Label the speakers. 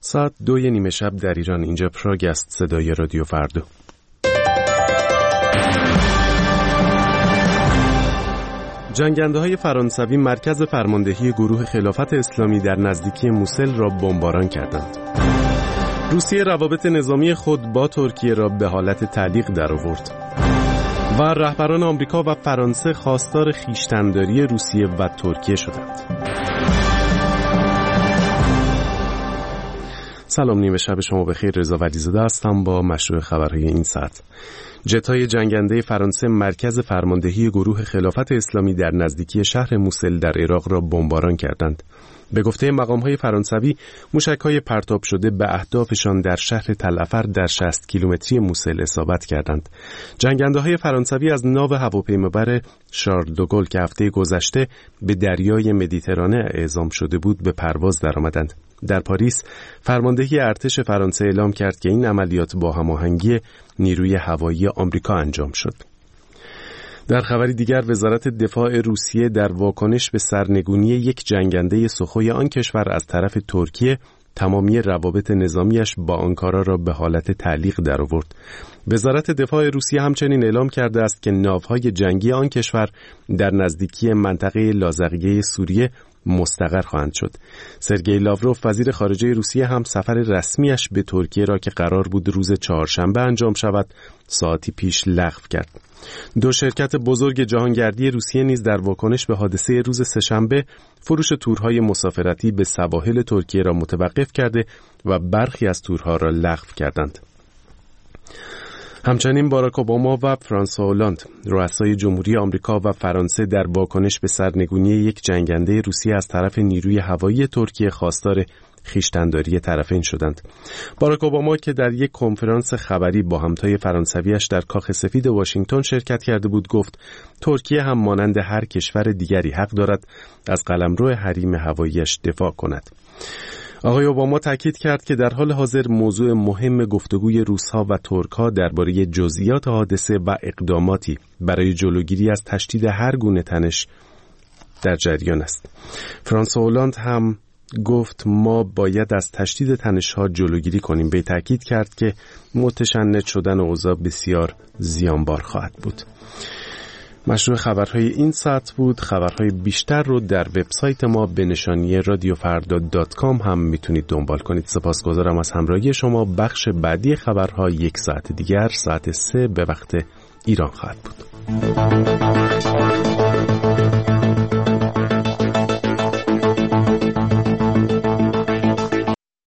Speaker 1: ساعت 2:30 شب در ایران. اینجا پراگ است، صدای رادیو فردا. جنگنده‌های فرانسوی مرکز فرماندهی گروه خلافت اسلامی در نزدیکی موسل را بمباران کردند. روسیه روابط نظامی خود با ترکیه را به حالت تعلیق درآورد و رهبران آمریکا و فرانسه خواستار خویشتن‌داری روسیه و ترکیه شدند. سلام، نیمه شب شما بخیر. رضا ولیزاده هستم با مشروع خبرهای این ساعت. جت‌های جنگنده فرانسه مرکز فرماندهی گروه خلافت اسلامی در نزدیکی شهر موسل در عراق را بمباران کردند. به گفته مقام‌های فرانسوی، موشک‌های پرتاب شده به اهدافشان در شهر تلعفر در 60 کیلومتری موسل اصابت کردند. جنگنده‌های فرانسوی از ناو هواپیمابر شارل دوگل که هفته گذشته به دریای مدیترانه اعزام شده بود به پرواز درآمدند. در پاریس، فرماندهی ارتش فرانسه اعلام کرد که این عملیات با هماهنگی نیروی هوایی آمریکا انجام شد. در خبری دیگر، وزارت دفاع روسیه در واکنش به سرنگونی یک جنگنده سخوی آن کشور از طرف ترکیه، تمامی روابط نظامیش با آنکارا را به حالت تعلیق درآورد. وزارت دفاع روسیه همچنین اعلام کرده است که ناوهای جنگی آن کشور در نزدیکی منطقه لاذقیه سوریه مستقر خواهند شد. سرگئی لاوروف وزیر خارجه روسیه هم سفر رسمیش به ترکیه را که قرار بود روز چهارشنبه انجام شود ساعتی پیش لغو کرد. دو شرکت بزرگ جهانگردی روسیه نیز در واکنش به حادثه روز سه‌شنبه فروش تورهای مسافرتی به سواحل ترکیه را متوقف کرده و برخی از تورها را لغو کردند. همچنین باراک اوباما و فرانسوا هولند، رؤسای جمهوری آمریکا و فرانسه، در واکنش به سرنگونی یک جنگنده روسیه از طرف نیروی هوایی ترکیه خواستار خویشتن‌داری طرفین شدند. باراک اوباما که در یک کنفرانس خبری با همتای فرانسویش در کاخ سفید واشنگتن شرکت کرده بود، گفت ترکیه هم مانند هر کشور دیگری حق دارد از قلمرو حریم هواییش دفاع کند. آقای اوباما تاکید کرد که در حال حاضر موضوع مهم گفتگوی روس‌ها و ترک‌ها درباره جزئیات حادثه و اقداماتی برای جلوگیری از تشدید هر گونه تنش در جریان است. فرانسوا هولند هم گفت ما باید از تشدید تنش‌ها جلوگیری کنیم. به تاکید کرد که متشنج شدن اوضاع بسیار زیانبار خواهد بود. مشروع خبرهای این ساعت بود. خبرهای بیشتر رو در وبسایت ما به نشانی radiofarda.com هم میتونید دنبال کنید. سپاسگزارم از همراهی شما. بخش بعدی خبرها یک ساعت دیگر ساعت 3 به وقت ایران خواهد بود.